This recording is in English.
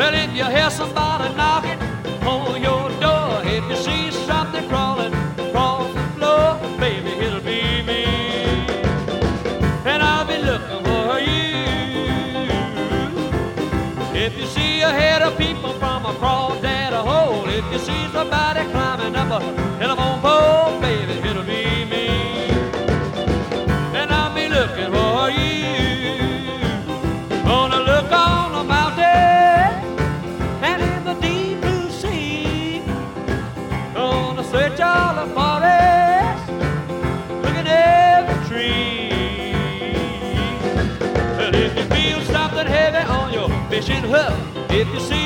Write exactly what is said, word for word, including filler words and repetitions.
Well, if you hear somebody knocking on your door, if you see something crawling across the floor, baby, it'll be me. And I'll be looking for you. If you see a head of people from across that hole, if you see somebody climbing up a telephone pole, baby, it'll be me. And I'll be looking for you. Gonna look on the mountain and in the deep blue sea. Gonna search all the forest, looking every tree. But if you feel something heavy on your fishing hook, if you see